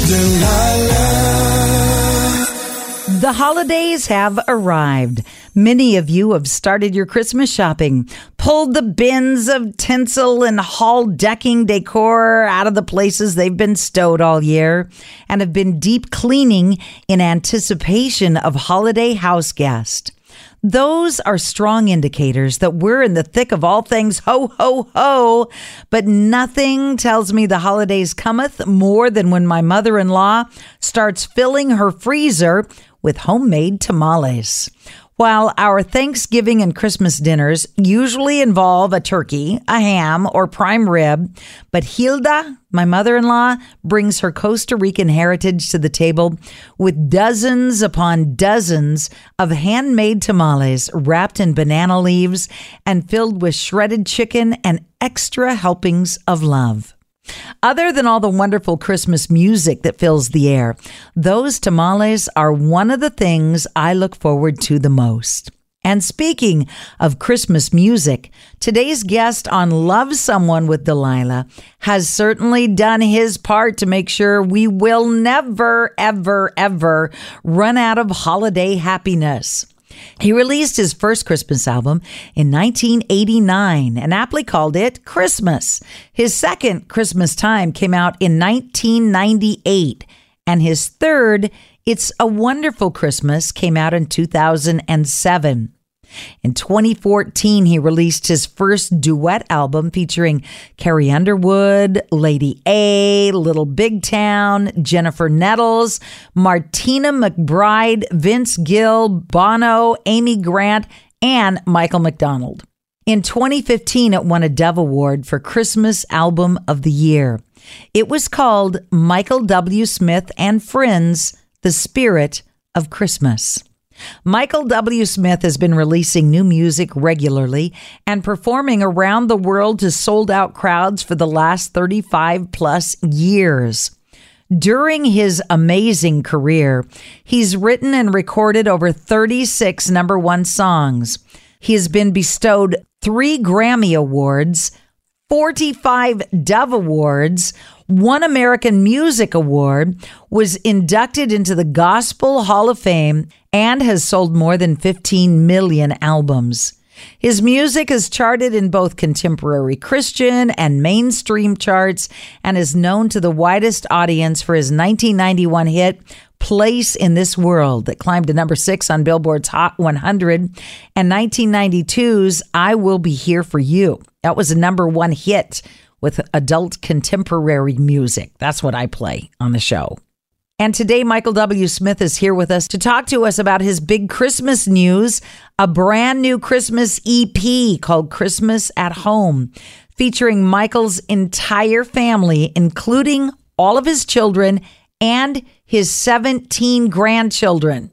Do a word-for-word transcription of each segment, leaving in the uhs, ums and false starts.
The holidays have arrived. Many of you have started your Christmas shopping, pulled the bins of tinsel and hall decking decor out of the places they've been stowed all year, and have been deep cleaning in anticipation of holiday house guests. Those are strong indicators that we're in the thick of all things ho, ho, ho. But nothing tells me the holidays cometh more than when my mother-in-law starts filling her freezer with homemade tamales. While our Thanksgiving and Christmas dinners usually involve a turkey, a ham, or prime rib, but Hilda, my mother-in-law, brings her Costa Rican heritage to the table with dozens upon dozens of handmade tamales wrapped in banana leaves and filled with shredded chicken and extra helpings of love. Other than all the wonderful Christmas music that fills the air, those tamales are one of the things I look forward to the most. And speaking of Christmas music, today's guest on Love Someone with Delilah has certainly done his part to make sure we will never, ever, ever run out of holiday happiness. He released his first Christmas album in nineteen eighty-nine and aptly called it Christmas. His second, Christmas Time, came out in nineteen ninety-eight, and his third, It's a Wonderful Christmas, came out in two thousand seven. In twenty fourteen, he released his first duet album featuring Carrie Underwood, Lady A, Little Big Town, Jennifer Nettles, Martina McBride, Vince Gill, Bono, Amy Grant, and Michael McDonald. In twenty fifteen, it won a Dove Award for Christmas Album of the Year. It was called Michael W. Smith and Friends, The Spirit of Christmas. Michael W. Smith has been releasing new music regularly and performing around the world to sold-out crowds for the last thirty-five plus years. During his amazing career, he's written and recorded over thirty-six number one songs. He has been bestowed three Grammy Awards, forty-five Dove Awards, one American Music Award, was inducted into the Gospel Hall of Fame, and has sold more than fifteen million albums. His music is charted in both contemporary Christian and mainstream charts and is known to the widest audience for his nineteen ninety-one hit, Place in This World, that climbed to number six on Billboard's Hot one hundred, and nineteen ninety-two's I Will Be Here For You. That was a number one hit with adult contemporary music. That's what I play on the show. And today, Michael W. Smith is here with us to talk to us about his big Christmas news, a brand new Christmas E P called Christmas at Home, featuring Michael's entire family, including all of his children and his seventeen grandchildren.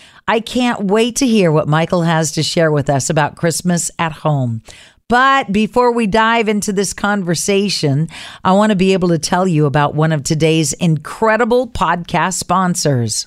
I can't wait to hear what Michael has to share with us about Christmas at Home. But before we dive into this conversation, I want to be able to tell you about one of today's incredible podcast sponsors.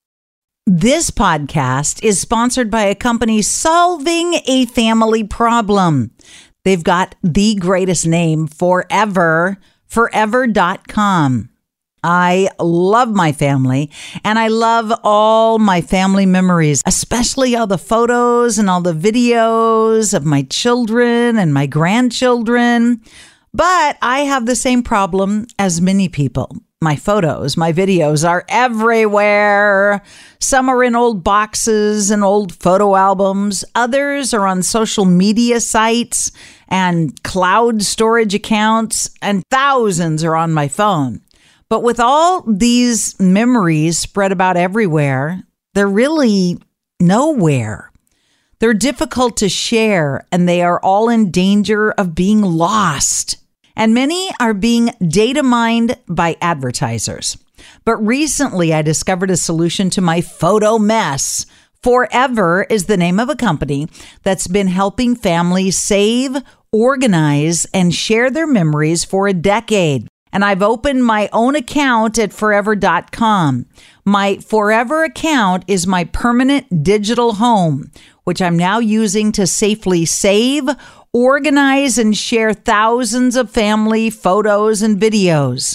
This podcast is sponsored by a company solving a family problem. They've got the greatest name forever, forever dot com. I love my family, and I love all my family memories, especially all the photos and all the videos of my children and my grandchildren. But I have the same problem as many people. My photos, my videos are everywhere. Some are in old boxes and old photo albums. Others are on social media sites and cloud storage accounts, and thousands are on my phone. But with all these memories spread about everywhere, they're really nowhere. They're difficult to share, and they are all in danger of being lost. And many are being data mined by advertisers. But recently, I discovered a solution to my photo mess. Forever is the name of a company that's been helping families save, organize, and share their memories for a decade. And I've opened my own account at forever dot com. My Forever account is my permanent digital home, which I'm now using to safely save, organize, and share thousands of family photos and videos.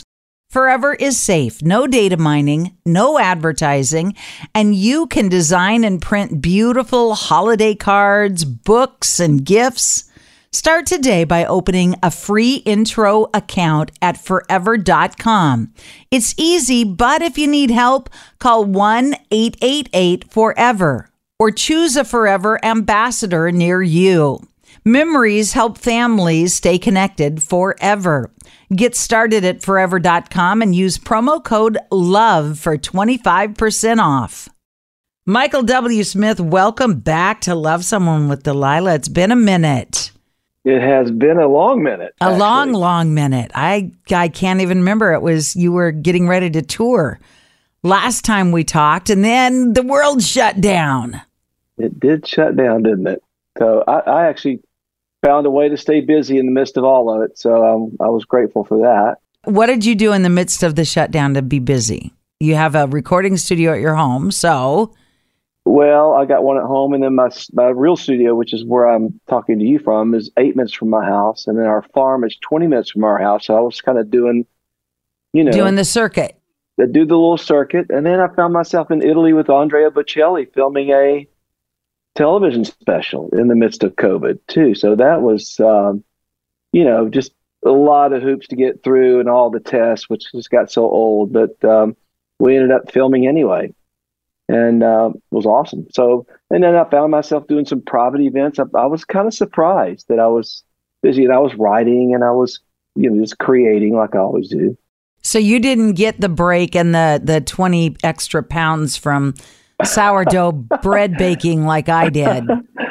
Forever is safe, no data mining, no advertising, and you can design and print beautiful holiday cards, books, and gifts. Start today by opening a free intro account at forever dot com. It's easy, but if you need help, call one eight eight eight forever or choose a Forever ambassador near you. Memories help families stay connected forever. Get started at forever dot com and use promo code LOVE for twenty-five percent off. Michael W. Smith, welcome back to Love Someone with Delilah. It's been a minute. It has been a long minute. A actually. long, long minute. I I can't even remember. It was you were getting ready to tour last time we talked, and then the world shut down. It did shut down, didn't it? So I, I actually found a way to stay busy in the midst of all of it. So um, I was grateful for that. What did you do in the midst of the shutdown to be busy? You have a recording studio at your home, so... Well, I got one at home, and then my my real studio, which is where I'm talking to you from, is eight minutes from my house, and then our farm is twenty minutes from our house. So I was kind of doing, you know... Doing the circuit. I do the little circuit, and then I found myself in Italy with Andrea Bocelli filming a television special in the midst of COVID, too. So that was, um, you know, just a lot of hoops to get through and all the tests, which just got so old. But um, we ended up filming anyway. And uh, it was awesome. So, and then I found myself doing some private events. I, I was kind of surprised that I was busy, and I was writing, and I was, you know, just creating like I always do. So you didn't get the break and the, the twenty extra pounds from sourdough bread baking like I did.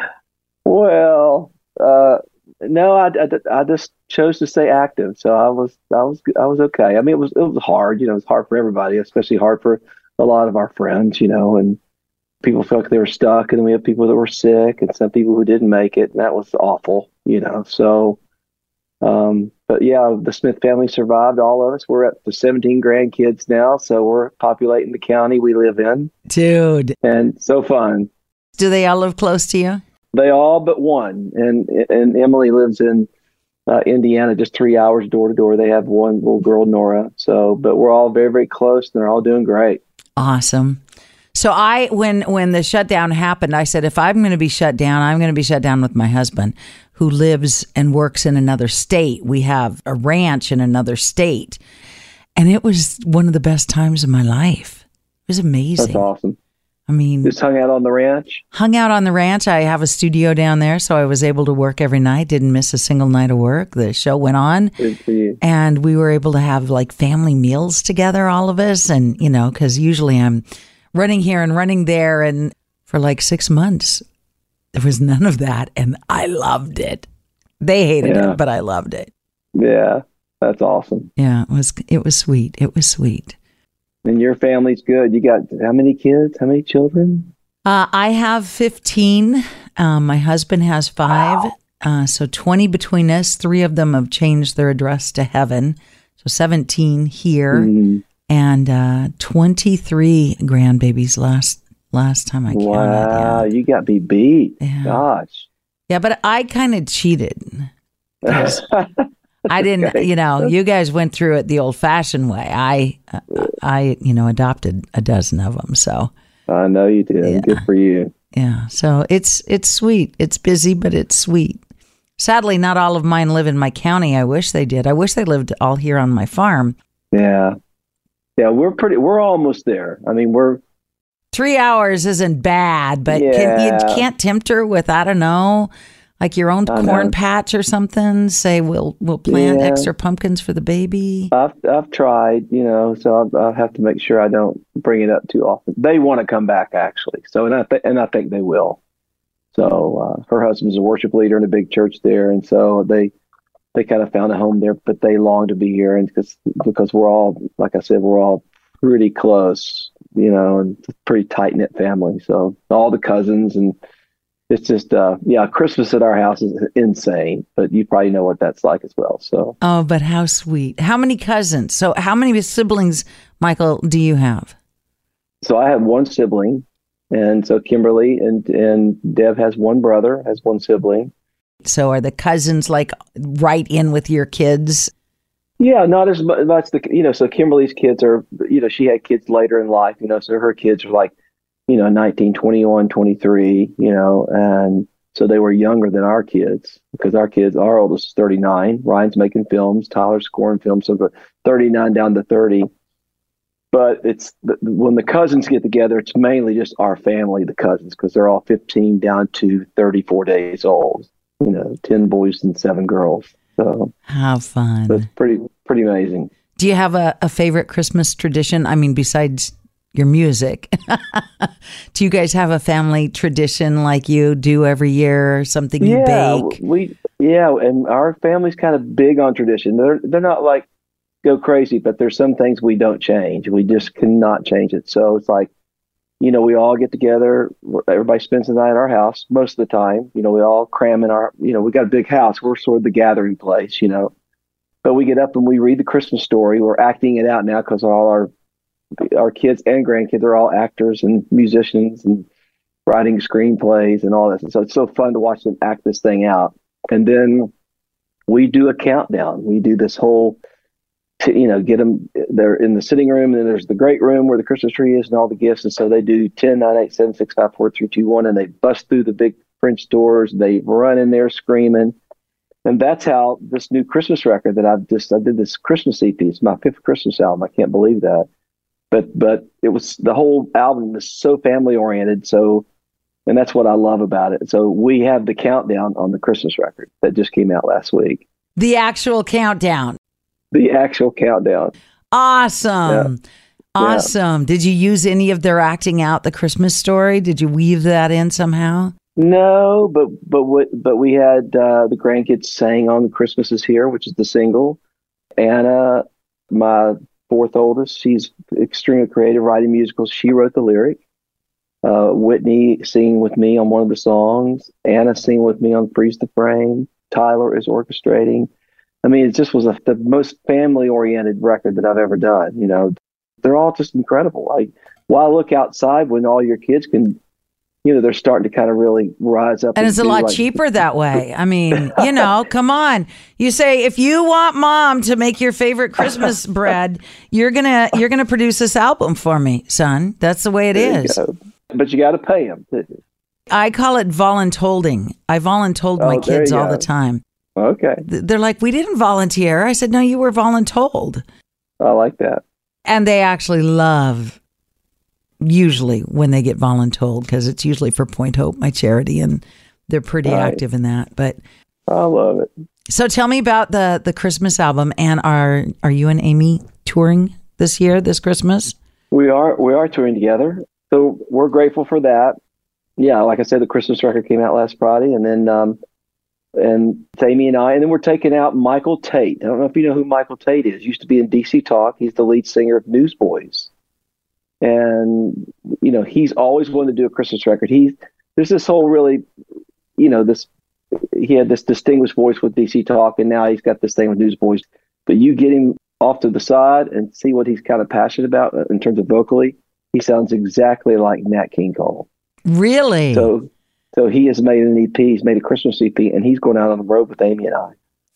Well, uh, no, I, I, I just chose to stay active. So I was, I was, I was okay. I mean, it was, it was hard, you know, it was hard for everybody, especially hard for a lot of our friends, you know, and people felt like they were stuck, and then we had people that were sick and some people who didn't make it, and that was awful, you know. So, um, but yeah, the Smith family survived, all of us. We're up to seventeen grandkids now, so we're populating the county we live in. Dude. And so fun. Do they all live close to you? They all but one. And, and Emily lives in Uh, Indiana, just three hours door to door. They have one little girl, Nora. So, but we're all very, very close, and they're all doing great. Awesome. So I, when when the shutdown happened, I said, if I'm going to be shut down, I'm going to be shut down with my husband, who lives and works in another state. We have a ranch in another state, and it was one of the best times of my life. It was amazing. That's awesome. I mean, just hung out on the ranch. Hung out on the ranch. I have a studio down there, so I was able to work every night. Didn't miss a single night of work. The show went on, Good for you. And we were able to have like family meals together, all of us. And you know, because usually I'm running here and running there, and for like six months, there was none of that, and I loved it. They hated yeah. it, but I loved it. Yeah, that's awesome. Yeah, it was. It was sweet. It was sweet. And your family's good. You got how many kids? How many children? Uh, I have fifteen. Um, my husband has five. Wow. Uh, so twenty between us. Three of them have changed their address to heaven. So seventeen here. Mm-hmm. And uh, twenty-three grandbabies last last time I counted. Wow, yeah. You got me beat. Yeah. Gosh. Yeah, but I kind of cheated. I didn't, okay. you know, you guys went through it the old-fashioned way. I, uh, I, you know, adopted a dozen of them. So I know you did. Yeah. Good for you. Yeah. So it's it's sweet. It's busy, but it's sweet. Sadly, not all of mine live in my county. I wish they did. I wish they lived all here on my farm. Yeah. Yeah, we're pretty. We're almost there. I mean, we're three hours isn't bad, but yeah. can, you can't tempt her with I don't know. Like your own I corn know. patch or something. Say we'll we'll plant yeah. extra pumpkins for the baby. I've I've tried, you know, so I have to make sure I don't bring it up too often. They want to come back actually, so and I th- and I think they will. So uh, her husband's a worship leader in a big church there, and so they they kind of found a home there, but they long to be here, and because because we're all, like I said, we're all pretty close, you know, and pretty tight knit family. So all the cousins and. It's just, uh, yeah, Christmas at our house is insane, but you probably know what that's like as well. So, oh, but how sweet. How many cousins? So how many siblings, Michael, do you have? So I have one sibling, and so Kimberly and, and Deb has one brother, has one sibling. So are the cousins like right in with your kids? Yeah, not as mu- much. The you know, so Kimberly's kids are, you know, she had kids later in life, you know, so her kids are like, you know, nineteen, twenty-one, twenty-three, you know, and so they were younger than our kids because our kids, our oldest is thirty-nine. Ryan's making films, Tyler's scoring films, so the thirty-nine down to thirty. But it's the, when the cousins get together, it's mainly just our family, the cousins, because they're all fifteen down to thirty-four days old, you know, ten boys and seven girls. So How fun. it's pretty, pretty amazing. Do you have a, a favorite Christmas tradition? I mean, besides your music, do you guys have a family tradition like you do every year, or something you Yeah, bake? we yeah, and our family's kind of big on tradition. They're they're not like go crazy, but there's some things we don't change. We just cannot change it. So it's like, you know, we all get together. Everybody spends the night at our house most of the time. You know, we all cram in our, you know, we got a big house. We're sort of the gathering place, you know. But we get up and we read the Christmas story. We're acting it out now because all our our kids and grandkids are all actors and musicians and writing screenplays and all this. And so it's so fun to watch them act this thing out. And then we do a countdown. We do this whole, to, you know, get them, they're in the sitting room, and then there's the great room where the Christmas tree is and all the gifts. And so they do ten, nine, eight, seven, six, five, four, three, two, one, and they bust through the big French doors. They run in there screaming. And that's how this new Christmas record that I've just, I did this Christmas E P. It's my fifth Christmas album. I can't believe that. But, but it was, the whole album is so family oriented. So, and that's what I love about it. So we have the countdown on the Christmas record that just came out last week. The actual countdown. The actual countdown. Awesome. Yeah. Awesome. Yeah. Did you use any of their acting out the Christmas story? Did you weave that in somehow? No, but but what but we had uh, the grandkids sang on Christmas Is Here, which is the single. Anna, my fourth oldest, she's extremely creative, writing musicals. She wrote the lyric. Uh, Whitney singing with me on one of the songs. Anna singing with me on Freeze the Frame. Tyler is orchestrating. I mean, it just was a, the most family-oriented record that I've ever done. You know, they're all just incredible. I, while I look outside when all your kids can, you know, they're starting to kind of really rise up. And it's a lot like, cheaper that way. I mean, you know, come on. You say, if you want mom to make your favorite Christmas bread, you're gonna you're gonna produce this album for me, son. That's the way it is. You but you got to pay them. I call it voluntolding. I voluntold oh, my kids all go. the time. Okay. They're like, we didn't volunteer. I said, no, you were voluntold. I like that. And they actually love, usually, when they get voluntold, because it's usually for Point Hope, my charity, and they're pretty right. active in that. But I love it. So tell me about the the Christmas album. And are are you and Amy touring this year, this Christmas? We are. We are touring together. So we're grateful for that. Yeah, like I said, the Christmas record came out last Friday, and then um, and Amy and I, and then we're taking out Michael Tate. I don't know if you know who Michael Tate is. He used to be in D C Talk. He's the lead singer of Newsboys, and you know he's always wanted to do a Christmas record. He there's this whole really, you know, this he had this distinguished voice with D C Talk, and now he's got this thing with Newsboys. But you get him off to the side and see what he's kind of passionate about in terms of vocally. He sounds exactly like Nat King Cole. Really? So, so he has made an E P. He's made a Christmas E P, and he's going out on the road with Amy and I.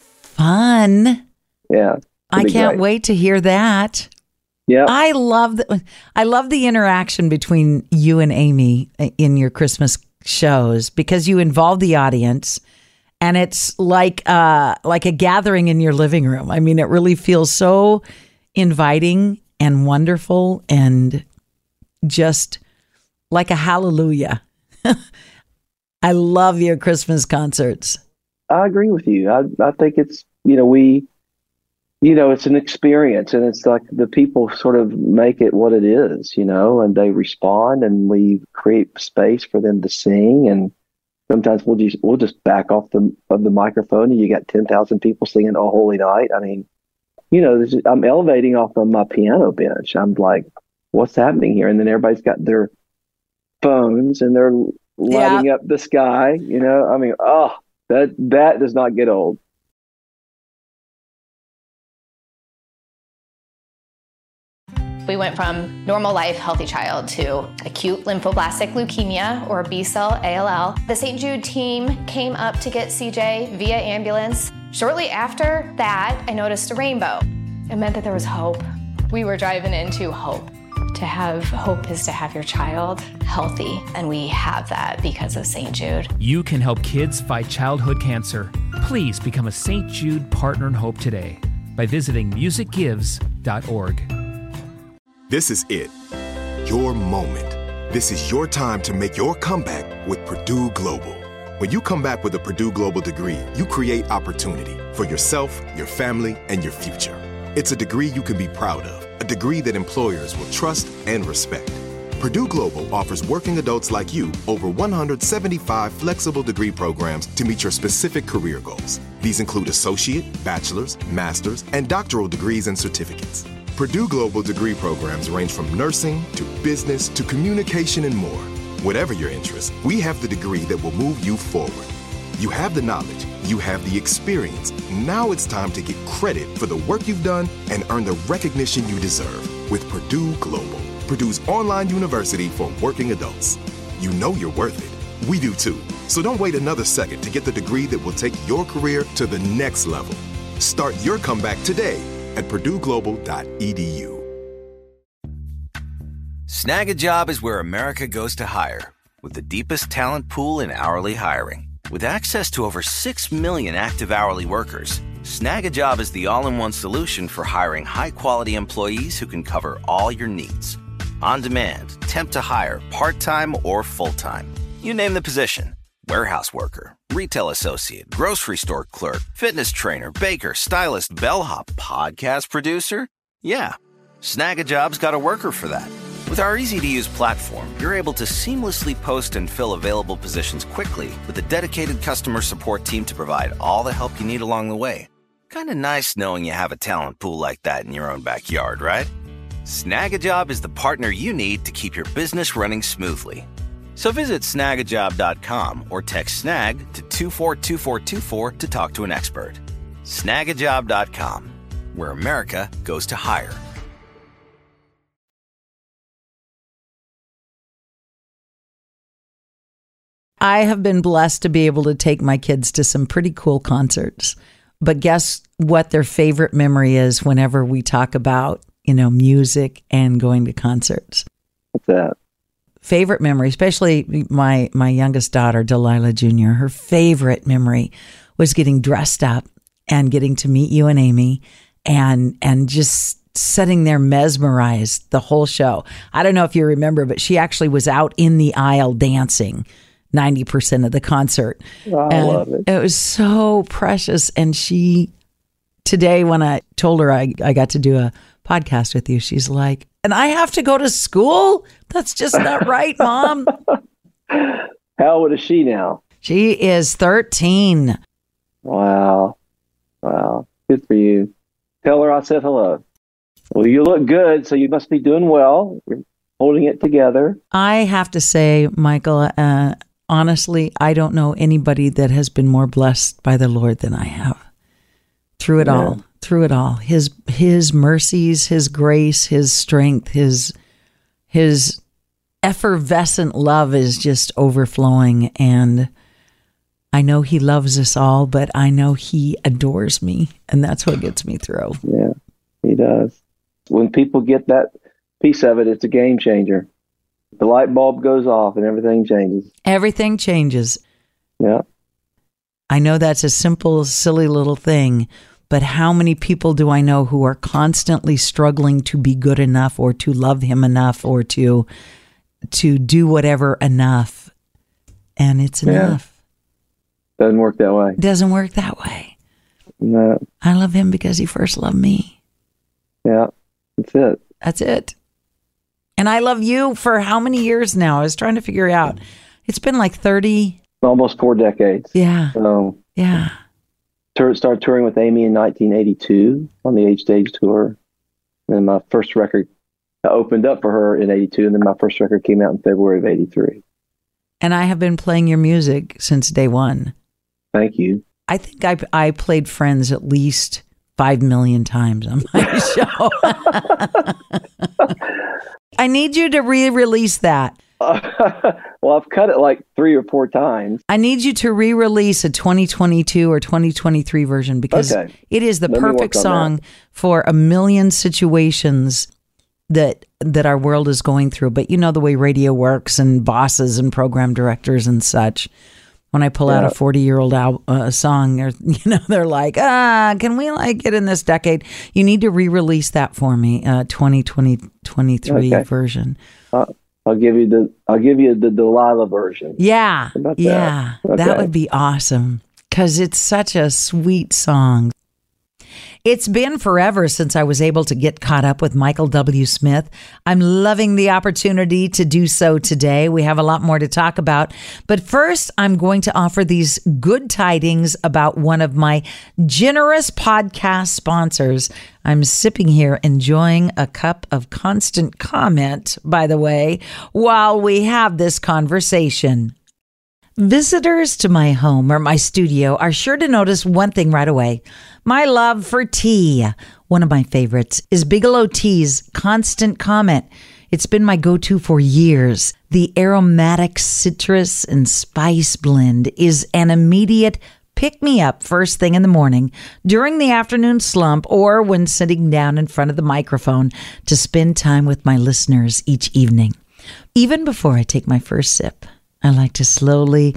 Fun. Yeah. I can't great. wait to hear that. Yeah. I love the, I love the interaction between you and Amy in your Christmas shows because you involve the audience, and it's like uh like a gathering in your living room. I mean, it really feels so inviting and wonderful and just like a hallelujah. I love your Christmas concerts. I agree with you. I I think it's, you know, we, you know, it's an experience, and it's like the people sort of make it what it is, you know, and they respond, and we create space for them to sing. And sometimes we'll just, we'll just back off the, of the microphone, and you got ten thousand people singing Oh Holy Night. I mean, you know, this is, I'm elevating off of my piano bench. I'm like, what's happening here? And then everybody's got their phones and they're lighting yeah. up the sky, you know. I mean, oh, that that does not get old. We went from normal life, healthy child to acute lymphoblastic leukemia, or B-cell A L L. The Saint Jude team came up to get C J via ambulance. Shortly after that, I noticed a rainbow. It meant that there was hope. We were driving into hope. To have hope is to have your child healthy, and we have that because of Saint Jude. You can help kids fight childhood cancer. Please become a Saint Jude Partner in Hope today by visiting music gives dot org. This is it. Your moment. This is your time to make your comeback with Purdue Global. When you come back with a Purdue Global degree, you create opportunity for yourself, your family, and your future. It's a degree you can be proud of, a degree that employers will trust and respect. Purdue Global offers working adults like you over one hundred seventy-five flexible degree programs to meet your specific career goals. These include associate, bachelor's, master's, and doctoral degrees and certificates. Purdue Global degree programs range from nursing to business to communication and more. Whatever your interest, we have the degree that will move you forward. You have the knowledge, you have the experience. Now it's time to get credit for the work you've done and earn the recognition you deserve with Purdue Global, Purdue's online university for working adults. You know you're worth it. We do too. So don't wait another second to get the degree that will take your career to the next level. Start your comeback today at purdue global dot e d u. Snag a Job is where America goes to hire, with the deepest talent pool in hourly hiring. With access to over six million active hourly workers, Snag a Job is the all-in-one solution for hiring high-quality employees who can cover all your needs. On demand, temp to hire, part-time or full-time. You name the position. Warehouse worker, retail associate, grocery store clerk, fitness trainer, baker, stylist, bellhop, podcast producer. Yeah, Snag a Job's got a worker for that. With our easy-to-use platform, you're able to seamlessly post and fill available positions quickly with a dedicated customer support team to provide all the help you need along the way. Kind of nice knowing you have a talent pool like that in your own backyard, right? Snag a Job is the partner you need to keep your business running smoothly. So visit snag a job dot com or text SNAG to two four two four two four to talk to an expert. snag a job dot com, where America goes to hire. I have been blessed to be able to take my kids to some pretty cool concerts. But guess what their favorite memory is whenever we talk about, you know, music and going to concerts? What's that? Favorite memory, especially my my youngest daughter, Delilah Junior, her favorite memory was getting dressed up and getting to meet you and Amy and and just sitting there mesmerized the whole show. I don't know if you remember, but she actually was out in the aisle dancing ninety percent of the concert. Oh, I and love it. It was so precious. And she, today when I told her I, I got to do a podcast with you, she's like, and I have to go to school? That's just not right, Mom. How old is she now? She is thirteen. Wow. Wow. Good for you. Tell her I said hello. Well, you look good, so you must be doing well. You're holding it together. I have to say, Michael, uh, honestly, I don't know anybody that has been more blessed by the Lord than I have. Through it Yeah. all, through it all. His his mercies, his grace, his strength, his his effervescent love is just overflowing. And I know he loves us all, but I know he adores me. And that's what gets me through. Yeah, he does. When people get that piece of it, it's a game changer. The light bulb goes off and everything changes. Everything changes. Yeah. I know that's a simple, silly little thing, but how many people do I know who are constantly struggling to be good enough or to love him enough or to to do whatever enough? And it's Yeah. enough. Doesn't work that way. It doesn't work that way. No. I love him because he first loved me. Yeah. That's it. That's it. And I love you for how many years now? I was trying to figure out. It's been like thirty. Almost four decades. Yeah. So Yeah. tour, started touring with Amy in nineteen eighty-two on the Age Stage tour. And my first record, I opened up for her in eighty-two, and then my first record came out in February of eighty-three. And I have been playing your music since day one. Thank you. I think I I played Friends at least five million times on my show. I need you to re-release that. Uh, well, Well, I've cut it like three or four times. I need you to re-release a twenty twenty-two or twenty twenty-three version because Okay. it is the Let me work perfect on song that. for a million situations that that our world is going through. But you know the way radio works and bosses and program directors and such. When I pull out Yeah. a forty-year-old al- uh, song, or you know, they're like, ah, can we like get in this decade? You need to re-release that for me, uh, twenty twenty, twenty-three Okay. version. Uh, I'll give you the I'll give you the Delilah version. Yeah, How about that? yeah, that Okay. would be awesome because it's such a sweet song. It's been forever since I was able to get caught up with Michael W. Smith. I'm loving the opportunity to do so today. We have a lot more to talk about. But first, I'm going to offer these good tidings about one of my generous podcast sponsors. I'm sipping here, enjoying a cup of Constant Comment, by the way, while we have this conversation. Visitors to my home or my studio are sure to notice one thing right away. My love for tea. One of my favorites is Bigelow Tea's Constant Comment. It's been my go-to for years. The aromatic citrus and spice blend is an immediate pick-me-up first thing in the morning, during the afternoon slump, or when sitting down in front of the microphone to spend time with my listeners each evening. Even before I take my first sip, I like to slowly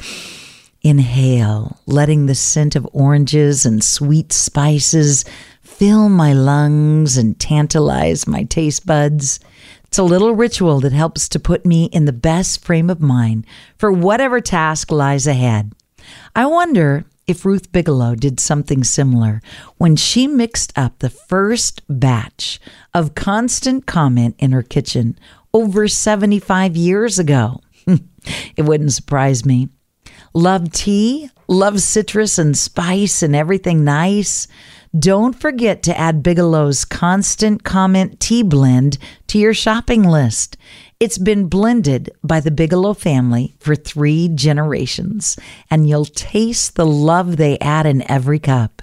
inhale, letting the scent of oranges and sweet spices fill my lungs and tantalize my taste buds. It's a little ritual that helps to put me in the best frame of mind for whatever task lies ahead. I wonder if Ruth Bigelow did something similar when she mixed up the first batch of Constant Comment in her kitchen over seventy-five years ago. It wouldn't surprise me. Love tea, love citrus and spice and everything nice. Don't forget to add Bigelow's Constant Comment tea blend to your shopping list. It's been blended by the Bigelow family for three generations, and you'll taste the love they add in every cup.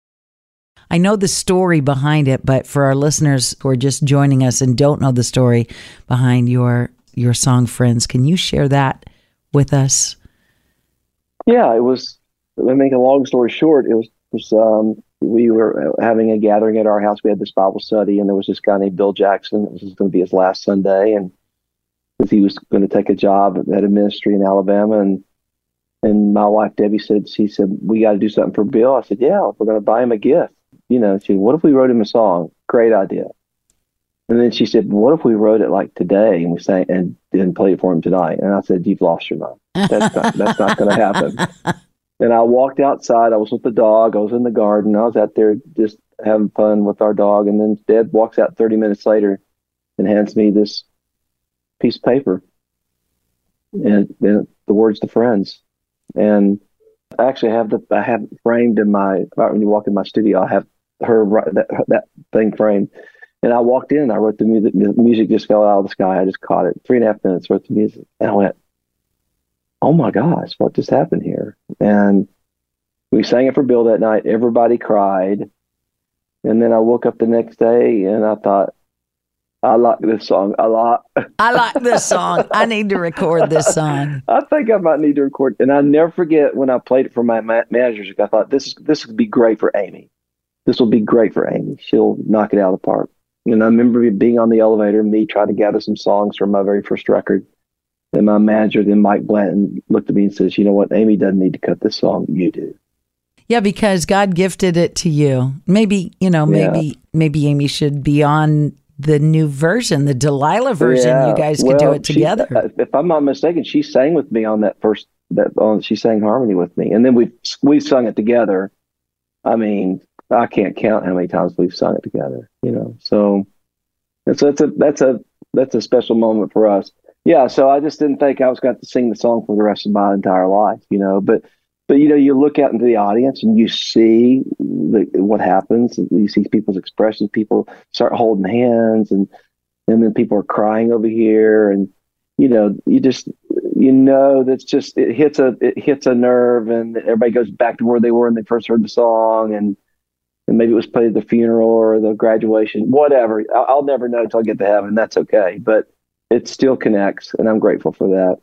I know the story behind it, but for our listeners who are just joining us and don't know the story behind your your song Friends, can you share that with us? Yeah, it was. To make a long story short, it was. was um, we were having a gathering at our house. We had this Bible study, and there was this guy named Bill Jackson. This was going to be his last Sunday, and because he was going to take a job at a ministry in Alabama, and and my wife Debbie said, she said, we got to do something for Bill. I said, yeah, we're going to buy him a gift. You know, she said, what if we wrote him a song? Great idea. And then she said, what if we wrote it like today and we sang and didn't play it for him tonight? And I said, you've lost your mind. That's not, that's not going to happen. And I walked outside. I was with the dog. I was in the garden. I was out there just having fun with our dog. And then Dad walks out thirty minutes later and hands me this piece of paper and, and the words to Friends. And I actually have the, I have it framed in my, when you walk in my studio, I have her, that, that thing framed. And I walked in, I wrote the music, the music just fell out of the sky. I just caught it. Three and a half minutes, wrote the music. And I went, oh my gosh, what just happened here? And we sang it for Bill that night. Everybody cried. And then I woke up the next day and I thought, I like this song a lot. I like this song. I need to record this song. I think I might need to record. And I never forget when I played it for my ma- managers. I thought, this is this would be great for Amy. This will be great for Amy. She'll knock it out of the park. And I remember being on the elevator, me trying to gather some songs from my very first record. And my manager, then Mike Blanton, looked at me and says, you know what? Amy doesn't need to cut this song. You do. Yeah, because God gifted it to you. Maybe, you know, maybe Yeah. maybe Amy should be on the new version, the Delilah version. Yeah. You guys could do Well, it she- together. if I'm not mistaken, she sang with me on that first, that on, she sang harmony with me. And then we we sung it together. I mean, I can't count how many times we've sung it together, you know. So that's that's a that's a that's a special moment for us. Yeah, so I just didn't think I was going to sing the song for the rest of my entire life, you know. But but you know, you look out into the audience and you see the, what happens. You see people's expressions. People start holding hands, and and then people are crying over here, and you know, you just you know that's just it hits a it hits a nerve, and everybody goes back to where they were when they first heard the song, and. And maybe it was played at the funeral or the graduation, whatever. I'll, I'll never know until I get to heaven. That's okay. But it still connects, and I'm grateful for that.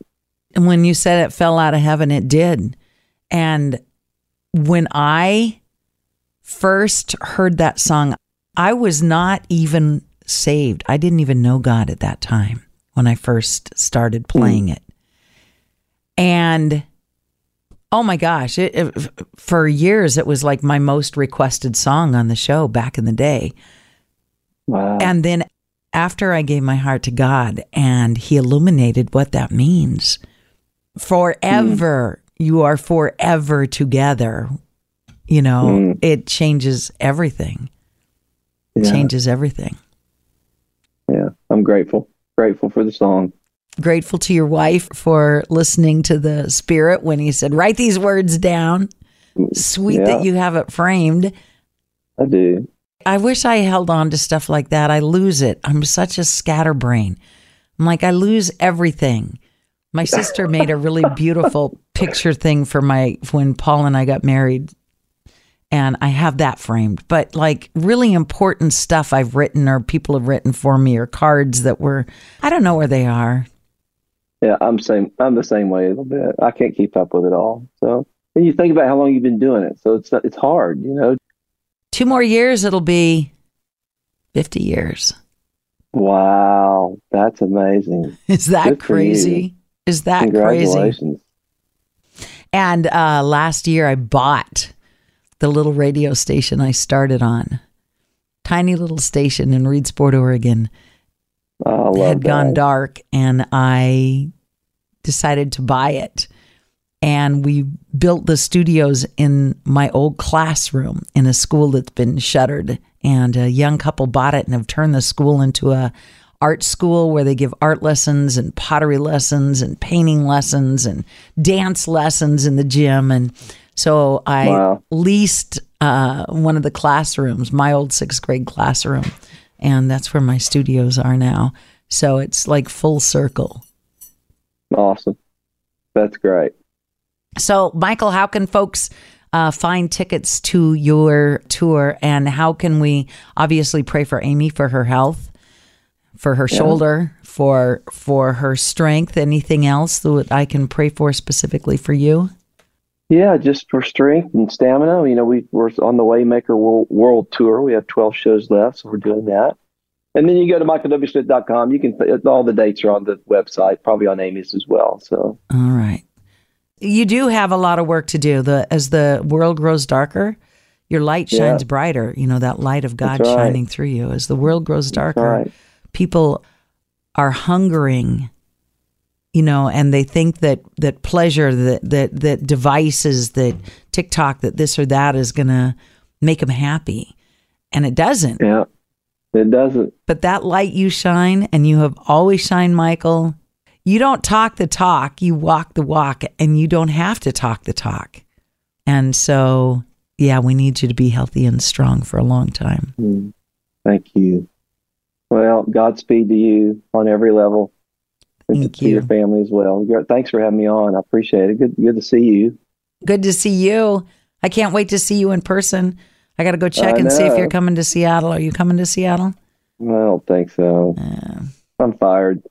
And when you said it fell out of heaven, it did. And when I first heard that song, I was not even saved. I didn't even know God at that time when I first started playing mm. it. And oh my gosh, it, it, for years, it was like my most requested song on the show back in the day. Wow. And then after I gave my heart to God and he illuminated what that means, forever, mm. you are forever together. You know, mm. it changes everything. It yeah. changes everything. Yeah, I'm grateful. Grateful for the song. Grateful to your wife for listening to the Spirit when he said, write these words down. Sweet yeah. that you have it framed. I do. I wish I held on to stuff like that. I lose it. I'm such a scatterbrain. I'm like, I lose everything. My sister made a really beautiful picture thing for my, when Paul and I got married. And I have that framed. But like really important stuff I've written or people have written for me or cards that were, I don't know where they are. Yeah, I'm same. I'm the same way a little bit. I can't keep up with it all. So, and you think about how long you've been doing it. So it's it's hard, you know. Two more years, it'll be fifty years. Wow, that's amazing. Is that Good crazy? Is that Congratulations. crazy? And uh, last year, I bought the little radio station I started on. Tiny little station in Reedsport, Oregon. Oh, I love had that. gone dark, and I decided to buy it. And we built the studios in my old classroom in a school that's been shuttered. And a young couple bought it and have turned the school into a art school where they give art lessons and pottery lessons and painting lessons and dance lessons in the gym. And so I wow. leased uh, one of the classrooms, my old sixth grade classroom. And that's where my studios are now. So it's like full circle. Awesome. That's great. So, Michael, how can folks uh, find tickets to your tour? And how can we obviously pray for Amy for her health, for her yeah. shoulder, for for her strength? Anything else that I can pray for specifically for you? Yeah, just for strength and stamina. You know, we, we're on the Waymaker World, World Tour. We have twelve shows left, so we're doing that. And then you go to michael w smith dot com. You can, all the dates are on the website, probably on Amy's as well. So, all right. You do have a lot of work to do. The as the world grows darker, your light shines yeah. brighter. You know, that light of God right. shining through you. As the world grows darker, right. people are hungering, you know, and they think that that pleasure, that that that devices, that TikTok, that this or that is going to make them happy. And it doesn't. Yeah, it doesn't. But that light you shine, and you have always shined, Michael. You don't talk the talk, you walk the walk, and you don't have to talk the talk. And so, yeah, we need you to be healthy and strong for a long time. Mm, thank you. Well, Godspeed to you on every level. And thank to, you. to your family as well. Thanks for having me on. I appreciate it. Good, good to see you. Good to see you. I can't wait to see you in person. I got to go check I and know. see if you're coming to Seattle. Are you coming to Seattle? I don't think so. Uh, I'm fired.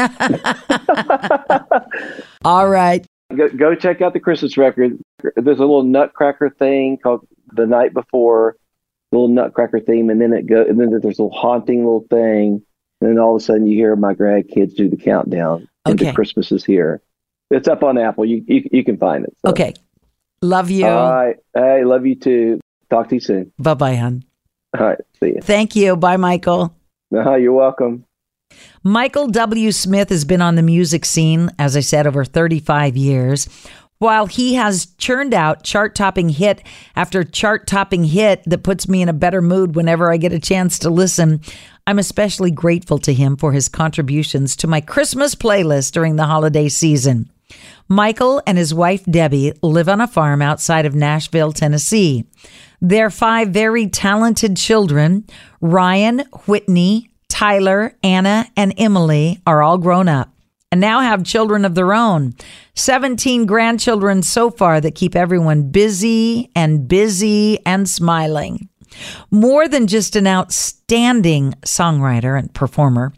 All right. Go, go check out the Christmas record. There's a little Nutcracker thing called The Night Before, the little Nutcracker theme, and then it go, and then there's a little haunting little thing, and then all of a sudden you hear my grandkids do the countdown. Okay. And Christmas is here. It's up on Apple. You you, you can find it. So. Okay. Love you. All right. Hey, love you too. Talk to you soon. Bye bye, hon. All right. See you. Thank you. Bye, Michael. Uh, you're welcome. Michael W. Smith has been on the music scene, as I said, over thirty-five years. While he has churned out chart-topping hit after chart-topping hit that puts me in a better mood whenever I get a chance to listen, I'm especially grateful to him for his contributions to my Christmas playlist during the holiday season. Michael and his wife, Debbie, live on a farm outside of Nashville, Tennessee. Their five very talented children, Ryan, Whitney, Tyler, Anna, and Emily, are all grown up and now have children of their own. seventeen grandchildren so far that keep everyone busy and busy and smiling. More than just an outstanding songwriter and performer,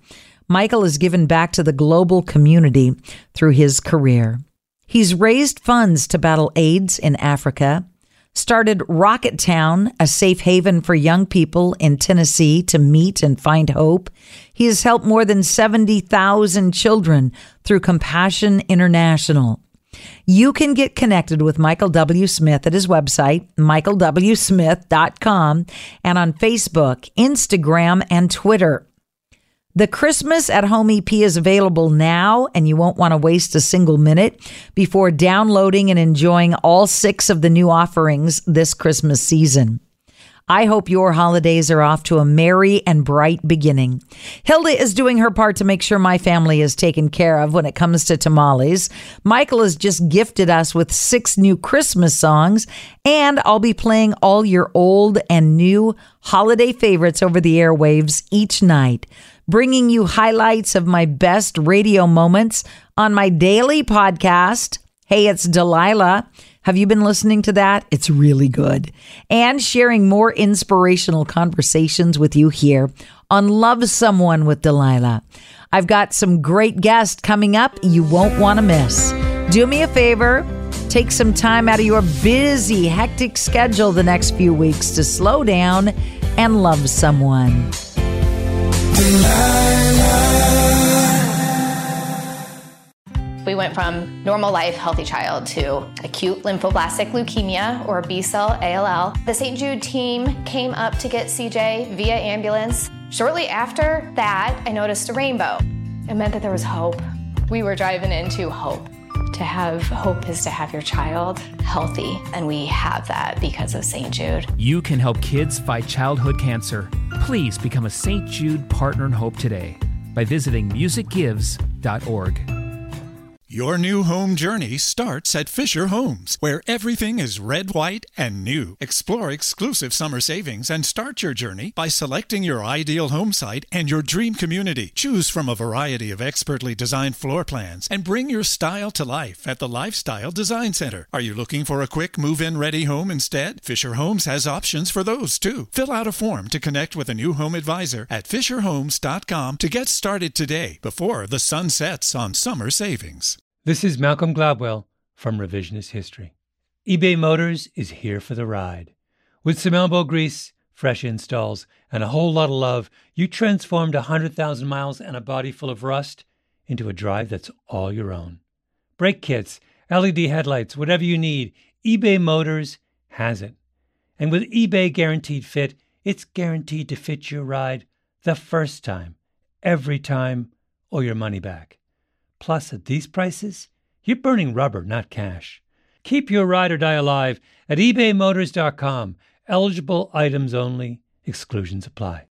Michael has given back to the global community through his career. He's raised funds to battle AIDS in Africa, started Rocket Town, a safe haven for young people in Tennessee to meet and find hope. He has helped more than seventy thousand children through Compassion International. You can get connected with Michael W. Smith at his website, michael w smith dot com, and on Facebook, Instagram, and Twitter. The Christmas at Home E P is available now, and you won't want to waste a single minute before downloading and enjoying all six of the new offerings this Christmas season. I hope your holidays are off to a merry and bright beginning. Hilda is doing her part to make sure my family is taken care of when it comes to tamales. Michael has just gifted us with six new Christmas songs, and I'll be playing all your old and new holiday favorites over the airwaves each night, bringing you highlights of my best radio moments on my daily podcast, Hey, It's Delilah. Have you been listening to that? It's really good. And sharing more inspirational conversations with you here on Love Someone with Delilah. I've got some great guests coming up you won't want to miss. Do me a favor, take some time out of your busy, hectic schedule the next few weeks to slow down and love someone. We went from normal life, healthy child to acute lymphoblastic leukemia, or B-cell A L L. The Saint Jude team came up to get C J via ambulance. Shortly after that, I noticed a rainbow. It meant that there was hope. We were driving into hope. To have hope is to have your child healthy, and we have that because of Saint Jude. You can help kids fight childhood cancer. Please become a Saint Jude Partner in Hope today by visiting music gives dot org. Your new home journey starts at Fisher Homes, where everything is red, white, and new. Explore exclusive summer savings and start your journey by selecting your ideal home site and your dream community. Choose from a variety of expertly designed floor plans and bring your style to life at the Lifestyle Design Center. Are you looking for a quick move-in ready home instead? Fisher Homes has options for those too. Fill out a form to connect with a new home advisor at fisher homes dot com to get started today before the sun sets on summer savings. This is Malcolm Gladwell from Revisionist History. eBay Motors is here for the ride. With some elbow grease, fresh installs, and a whole lot of love, you transformed one hundred thousand miles and a body full of rust into a drive that's all your own. Brake kits, L E D headlights, whatever you need, eBay Motors has it. And with eBay Guaranteed Fit, it's guaranteed to fit your ride the first time, every time, or your money back. Plus, at these prices, you're burning rubber, not cash. Keep your ride or die alive at ebay motors dot com. Eligible items only. Exclusions apply.